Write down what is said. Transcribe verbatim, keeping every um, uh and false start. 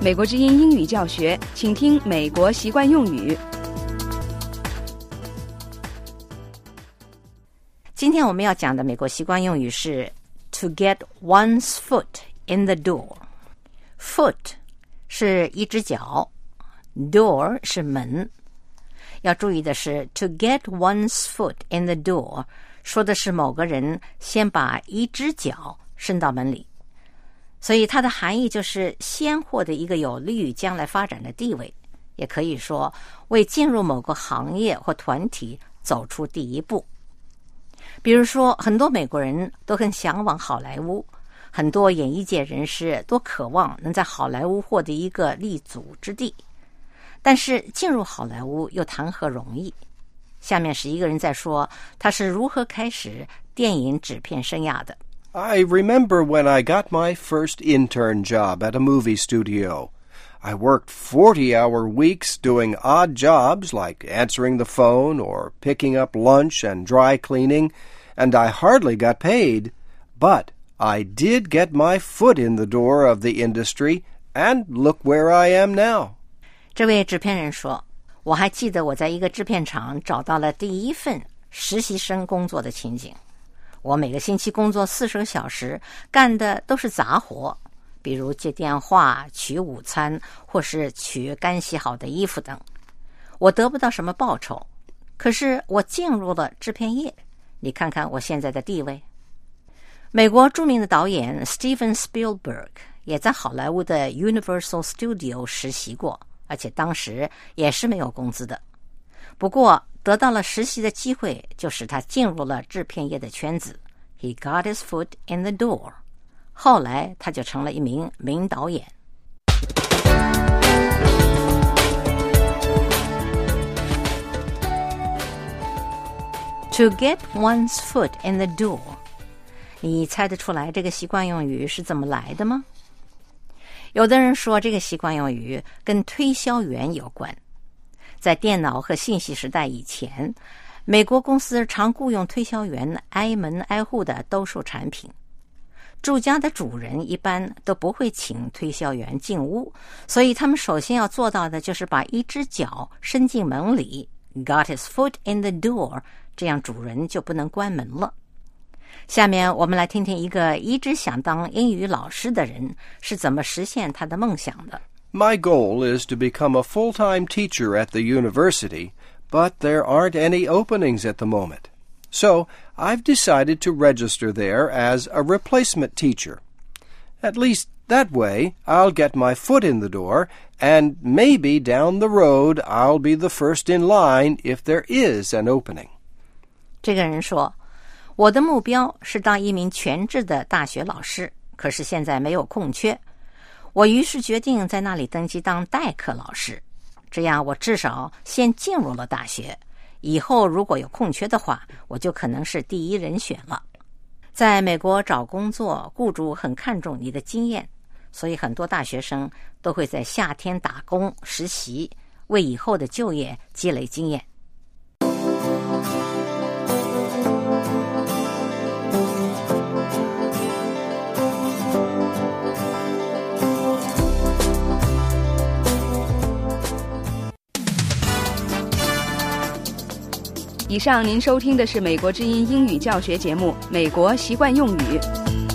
美国之音英语教学，请听美国习惯用语。 今天我们要讲的美国习惯用语是 to get one's foot in the door。Foot 是一只脚， door 是门。要注意的是 to get one's foot in the door 说的是某个人先把一只脚伸到门里，所以它的含义就是先获得一个有利于将来发展的地位，也可以说为进入某个行业或团体走出第一步。比如说，很多美国人都很向往好莱坞，很多演艺界人士都渴望能在好莱坞获得一个立足之地，但是进入好莱坞又谈何容易。下面是一个人在说他是如何开始电影制片生涯的。 I remember when I got my first intern job at a movie studio. I worked forty-hour weeks doing odd jobs like answering the phone or picking up lunch and dry cleaning, and I hardly got paid. But I did get my foot in the door of the industry, and look where I am now. 这位制片人说，我还记得我在一个制片厂找到了第一份实习生工作的情景。我每个星期工作四十个小时，干的都是杂活，比如接电话、取午餐，或是取干洗好的衣服等。我得不到什么报酬，可是我进入了制片业，你看看我现在的地位。美国著名的导演 Steven Spielberg 也在好莱坞的 Universal Studio 实习过，而且当时也是没有工资的。不过得到了实习的机会，就使他进入了制片业的圈子。He got his foot in the door. 后来他就成了一名名导演。To get one's foot in the door. 你猜得出来这个习惯用语是怎么来的吗？有的人说这个习惯用语跟推销员有关。在电脑和信息时代以前，美国公司常雇用推销员挨门挨户的兜售产品。住家的主人一般都不会请推销员进屋，所以他们首先要做到的就是把一只脚伸进门里 Got his foot in the door， 这样主人就不能关门了。下面我们来听听一个一直想当英语老师的人是怎么实现他的梦想的。 My goal is to become a full-time teacher at the university, but there aren't any openings at the moment. So I've decided to register there as a replacement teacher. At least that way I'll get my foot in the door, and maybe down the road I'll be the first in line if there is an opening. 这个人说，我的目标是当一名全职的大学老师，可是现在没有空缺。我于是决定在那里登记当代课老师，这样我至少先进入了大学，以后如果有空缺的话，我就可能是第一人选了。在美国找工作，雇主很看重你的经验，所以很多大学生都会在夏天打工实习，为以后的就业积累经验。 以上您收听的是美国之音英语教学节目《美国习惯用语》。